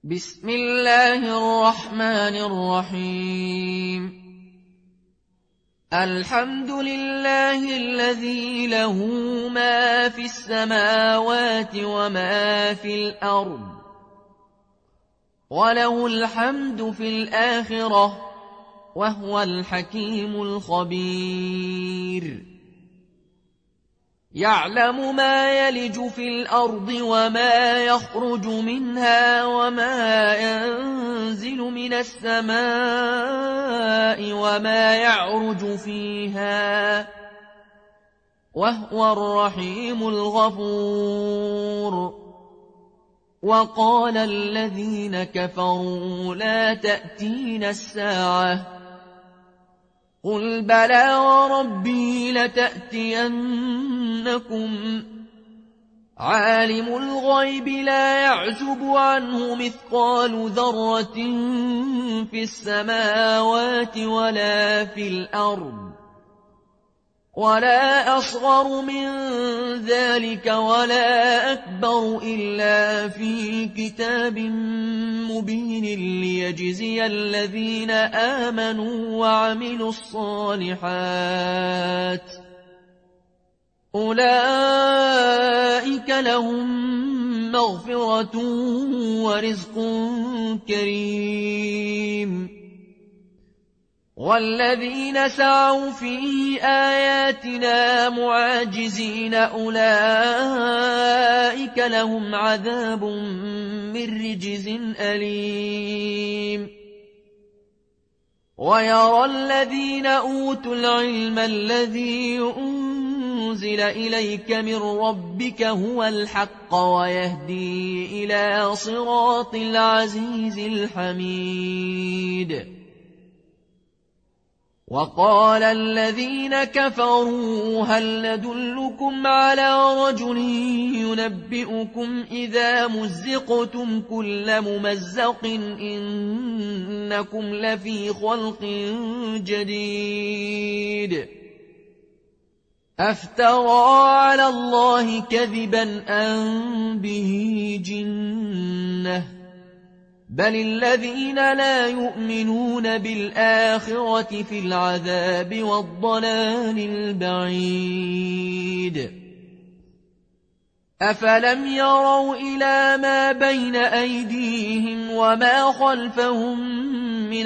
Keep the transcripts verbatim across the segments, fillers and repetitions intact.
بسم الله الرحمن الرحيم. الحمد لله الذي له ما في السماوات وما في الأرض، وله الحمد في الآخرة، وهو الحكيم الخبير. يعلم ما يلج في الأرض وما يخرج منها وما ينزل من السماء وما يعرج فيها، وهو الرحيم الغفور. وقال الذين كفروا لا تأتينا الساعة، قل بلى وربي لتأتينكم، عالم الغيب لا يعزب عنه مثقال ذرة في السماوات ولا في الأرض، ولا أصغر من ذلك ولا أكبر إلا في كتاب مبين، ليجزي الذين آمنوا وعملوا الصالحات، أولئك لهم مغفرة ورزق كريم. والذين سعوا في آياتنا معاجزين أولئك لهم عذاب من رجز أليم. ويرى الذين أوتوا العلم الذي أنزل إليك من ربك هو الحق ويهدي إلى صراط العزيز الحميد. وقال الذين كفروا هل ندلكم على رجل ينبئكم إذا مزقتم كل ممزق إنكم لفي خلق جديد. أفترى على الله كذبا أم به جنة، بل الذين لا يؤمنون بالآخرة في العذاب والضلال البعيد. أفلم يروا إلى ما بين أيديهم وما خلفهم من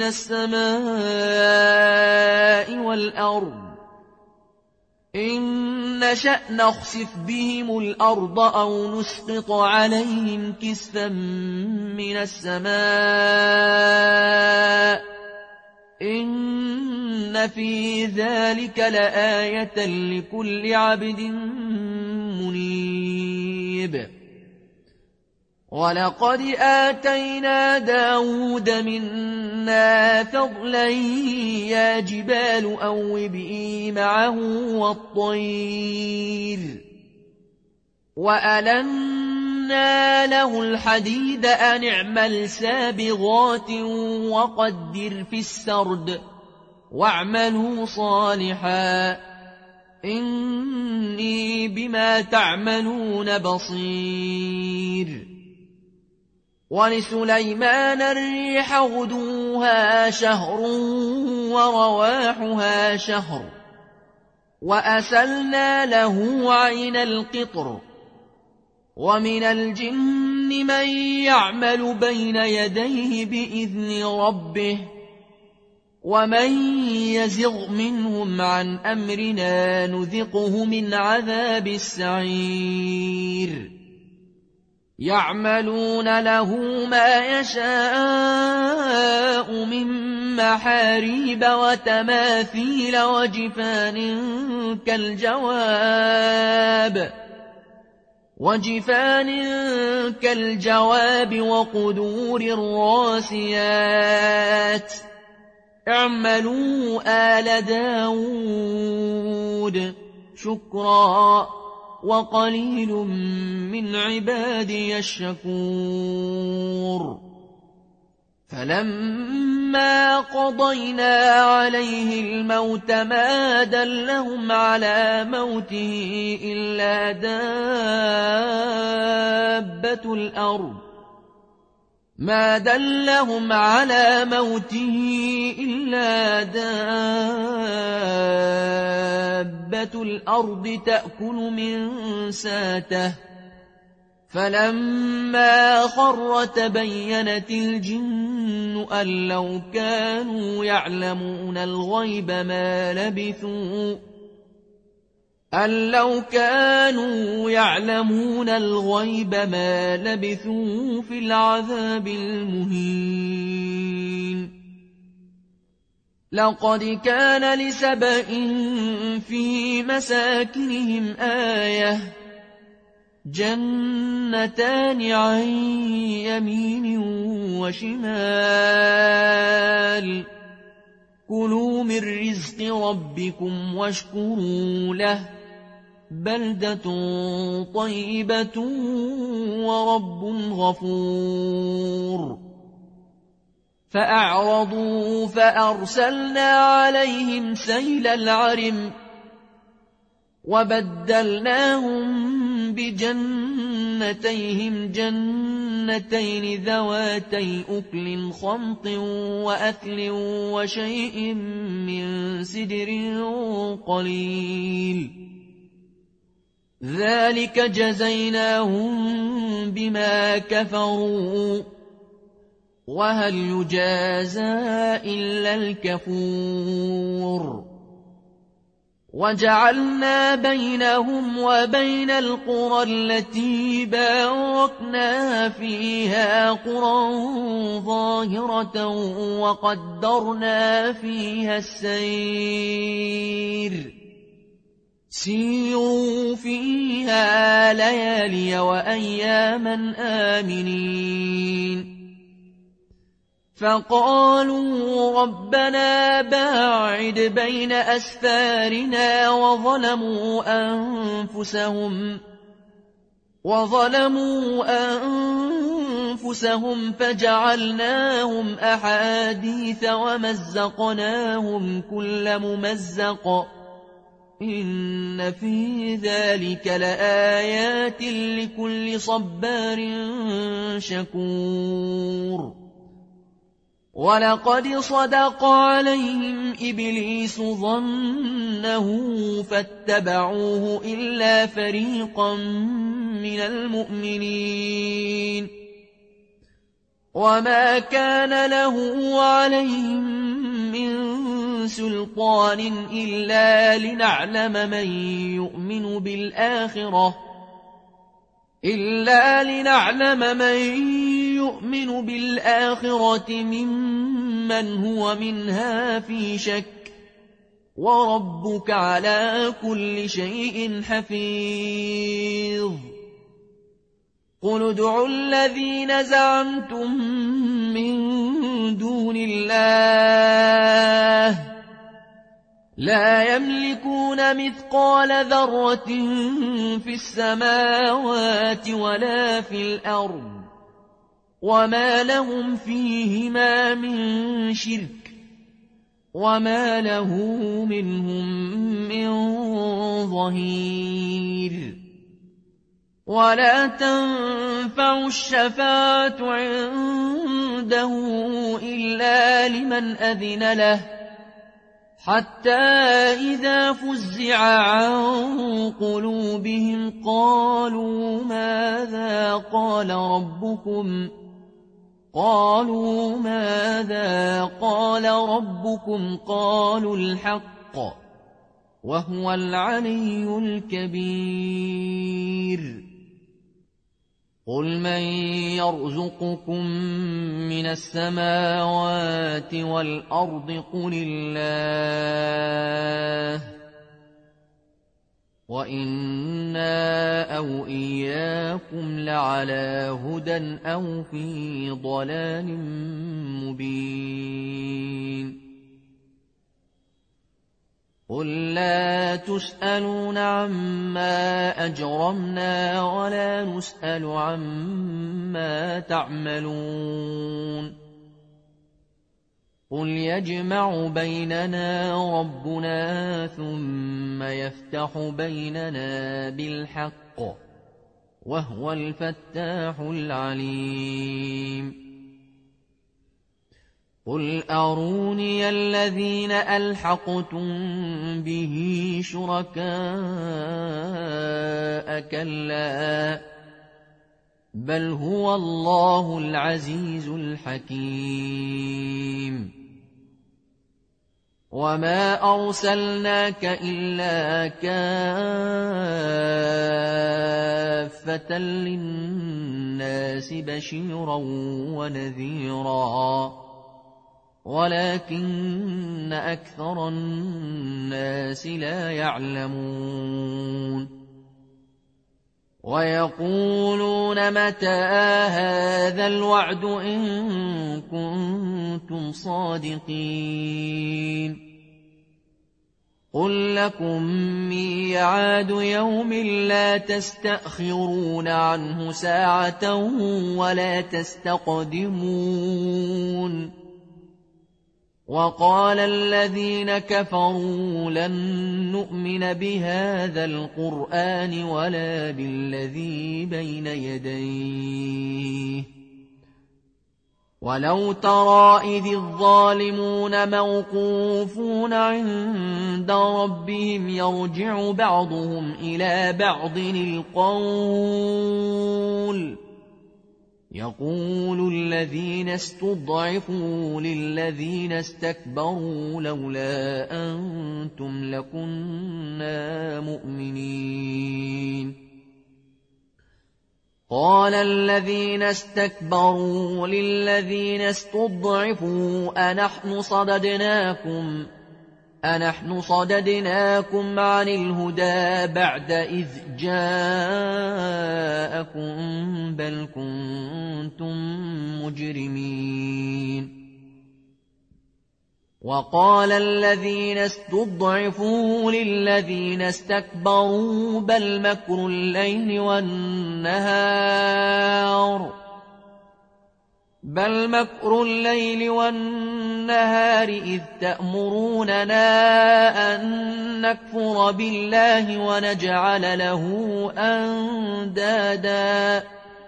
السماء والأرض، إن نشأ نخسف بهم الأرض أو نسقط عليهم كسفا من السماء، إن في ذلك لآية لكل عبد منيب. ولقد آتينا داود منا فضلا يا جبال أوبئي معه والطير، وألنا له الحديد أن اعمل سابغات وقدر في السرد واعملوا صالحا إني بما تعملون بصير. ولسليمان الريح غدوها شهر ورواحها شهر، وأسلنا له عين القطر. ومن الجن من يعمل بين يديه بإذن ربه، ومن يزغ منهم عن أمرنا نذقه من عذاب السعير. يعملون له ما يشاء من محاريب وتماثيل وجفان كالجواب وجفان كالجواب وقدور الراسيات، اعملوا آل داود شكرا وقليل من عبادي الشكور. فلما قضينا عليه الموت ما دلهم على موته إلا دابة الأرض ما دلهم على موته إلا دابة الأرض تأكل من ساته فلما خر تبينت الجن أن لو كانوا يعلمون الغيب ما لبثوا أن لو كانوا يعلمون الغيب ما لبثوا في العذاب المهين لقد كان لسبإ في مساكنهم آية جنتان عن يمين وشمال كلوا من رزق ربكم واشكروا له بلدة طيبة ورب غفور فأعرضوا فأرسلنا عليهم سيل العرم وبدلناهم بجنتيهم جنتين ذواتي أكل خمط وأثل وشيء من سدر قليل ذلك جزيناهم بما كفروا وهل يجازى إلا الكفور وجعلنا بينهم وبين القرى التي باركنا فيها قرى ظاهرة وقدرنا فيها السير سيروا فيها ليالي وأياما آمنين فقالوا ربنا باعد بين أسفارنا وظلموا أنفسهم وظلموا أنفسهم فجعلناهم أحاديث ومزقناهم كل ممزق إن في ذلك لآيات لكل صبار شكور ولقد صدق عليهم إبليس ظنه فاتبعوه إلا فريقا من المؤمنين وما كان له عليهم من سلطان إلا لنعلم من يؤمن بالآخرة إلا لنعلم من يؤمن بالآخرة ممن هو منها في شك وربك على كل شيء حفيظ قل ادعوا الذين زعمتم من دون الله لا يملكون مثقال ذرة في السماوات ولا في الأرض وما لهم فيهما من شرك وما له منهم من ظهير ولا تنفع الشفاعة عنده إلا لمن أذن له حتى إذا فزع عن قلوبهم قالوا ماذا قال ربكم قالوا ماذا قال ربكم قالوا الحق وهو العلي الكبير قل من يرزقكم من السماوات والأرض قل الله وإنا أو إياكم لعلى هدى أو في ضلال مبين قل لا تسألون عما أجرمنا ولا نسأل عما تعملون قل يجمع بيننا ربنا ثم يفتح بيننا بالحق وهو الفتاح العليم قل أروني الذين ألحقتم به شركاء كلا بل هو الله العزيز الحكيم وما أرسلناك إلا كافة للناس بشيرا ونذيرا ولكن أكثر الناس لا يعلمون ويقولون متى هذا الوعد إن كنتم صادقين قل لكم ميعاد يوم لا تستأخرون عنه ساعة ولا تستقدمون وقال الذين كفروا لن نؤمن بهذا القرآن ولا بالذي بين يديه ولو ترى إذ الظالمون موقوفون عند ربهم يرجع بعضهم إلى بعض القول يقول الذين استضعفوا للذين استكبروا لولا أنتم لكنا مؤمنين قال الذين استكبروا للذين استضعفوا أنحن صددناكم أنحن صددناكم عن الهدى بعد إذ جاءكم بل كنتم مجرمين وقال الذين استضعفوا للذين استكبروا بل مكر الليل والنهار بل مكر الليل والنهار إذ تأمروننا أن نكفر بالله ونجعل له أندادا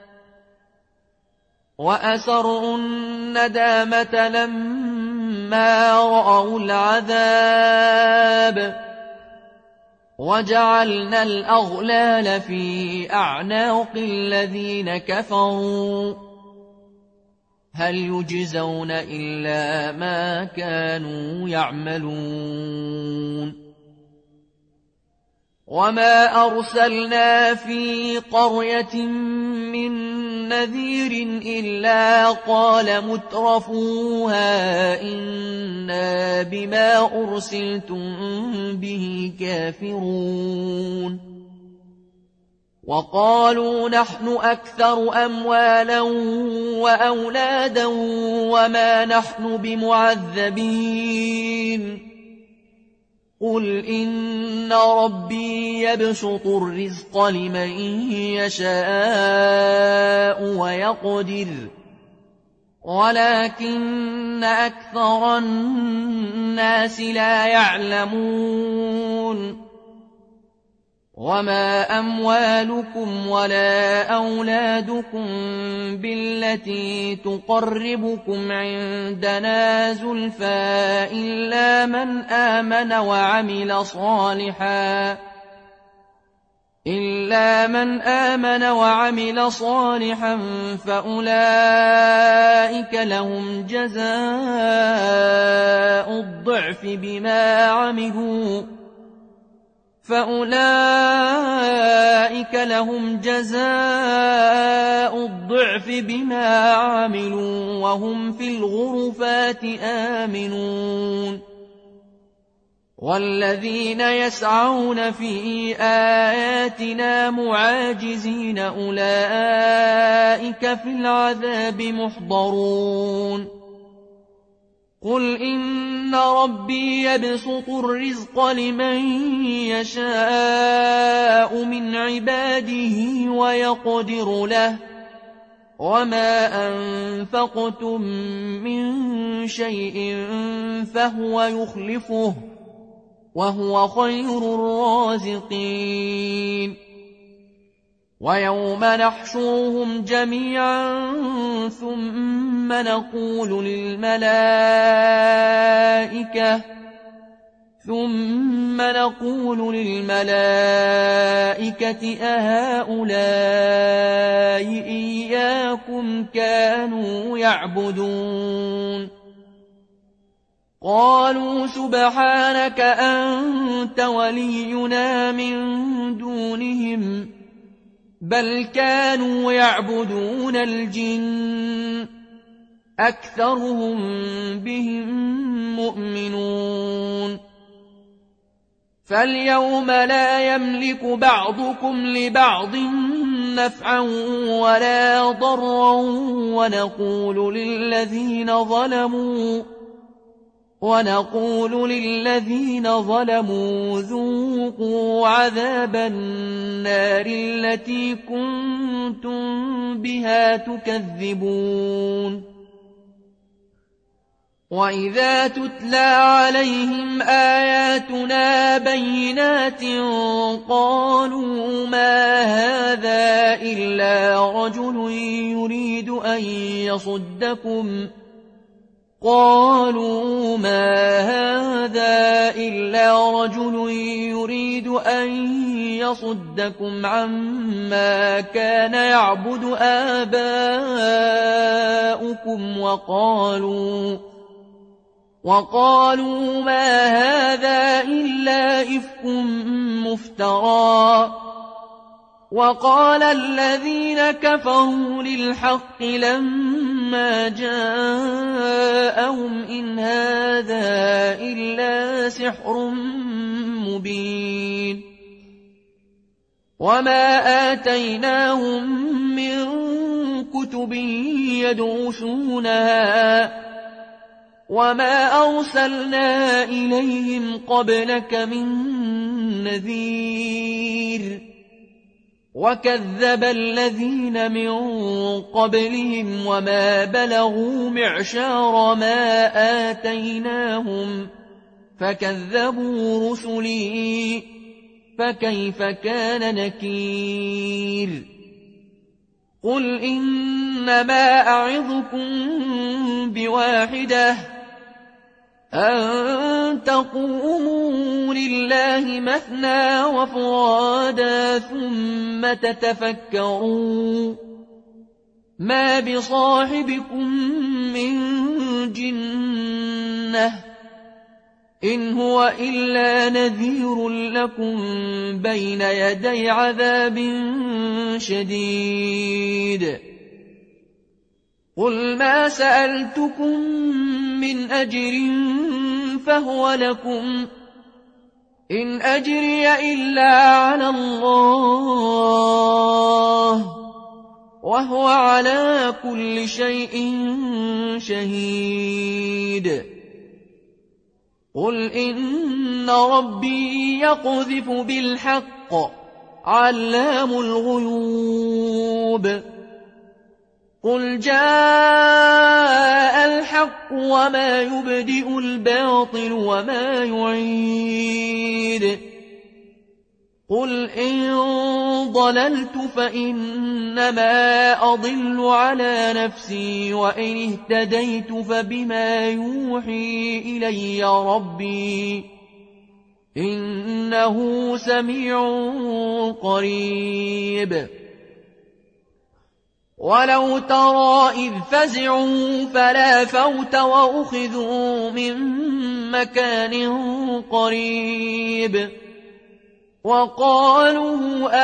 وأسروا الندامة لما رأوا العذاب وجعلنا الأغلال في أعناق الذين كفروا هل يجزون إلا ما كانوا يعملون وما أرسلنا في قرية من نذير إلا قال مترفوها إنا بما أرسلتم به كافرون وقالوا نحن أكثر أموالا وأولادا وما نحن بمعذبين قل إن ربي يبسط الرزق لمن يشاء ويقدر ولكن أكثر الناس لا يعلمون وما أموالكم ولا أولادكم بالتي تقربكم عندنا زلفى إلا من آمن وعمل صالحا إلا من آمن وعمل صالحا فأولئك لهم جزاء الضعف بما عملوا فأولئك لهم جزاء الضعف بما عملوا وهم في الغرفات آمنون والذين يسعون في آياتنا معاجزين أولئك في العذاب محضرون قل إن ربي يبسط الرزق لمن يشاء من عباده ويقدر له وما أنفقتم من شيء فهو يخلفه وهو خير الرازقين ويوم نحشرهم جميعا ثم ثم نقول للملائكة ثم نقول للملائكة أهؤلاء إياكم كانوا يعبدون قالوا سبحانك أنت ولينا من دونهم بل كانوا يعبدون الجن أكثرهم بهم مؤمنون فاليوم لا يملك بعضكم لبعض نفعا ولا ضرا ونقول للذين ظلموا ونقول للذين ظلموا ذوقوا عذاب النار التي كنتم بها تكذبون وإذا تتلى عليهم آياتنا بينات قالوا ما هذا إلا رجل يريد أن يصدكم قالوا ما هذا إلا رجل يريد أن يصدكم عما كان يعبد آباؤكم وقالوا وقالوا ما هذا إلا إفك مفترى وقال الذين كفروا للحق لما جاءهم إن هذا إلا سحر مبين وما آتيناهم من كتب يدرسونها وما أرسلنا إليهم قبلك من نذير وكذب الذين من قبلهم وما بلغوا معشار ما آتيناهم فكذبوا رسلي فكيف كان نكير قل إنما أعظكم بواحدة أن تقوموا لله مثنى وفرادا ثم تتفكروا ما بصاحبكم من جنة إن هو إلا نذير لكم بين يدي عذاب شديد قل ما سألتكم من أجر فهو لكم إن أجري إلا على الله وهو على كل شيء شهيد قل إن ربي يقذف بالحق علام الغيوب قل جاء الحق وما يبدئ الباطل وما يعيد قل إن ضللت فإنما أضل على نفسي وإن اهتديت فبما يوحي إلي ربي إنه سميع قريب ولو ترى إذ فزعوا فلا فوت وأخذوا من مكان قريب وقالوا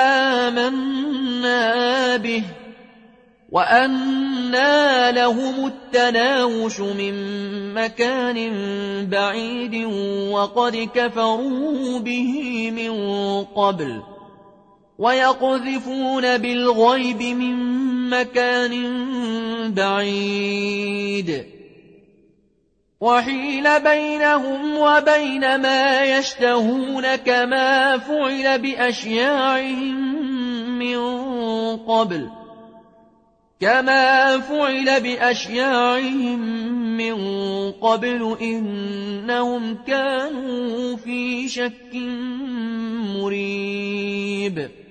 آمنا به وأنى لهم التناوش من مكان بعيد وقد كفروا به من قبل ويقذفون بالغيب من مكان بعيد وحيل بينهم وبين ما يشتهون كما فعل بأشياعهم من قبل كما فعل بأشياعهم من قبل إنهم كانوا في شك مريب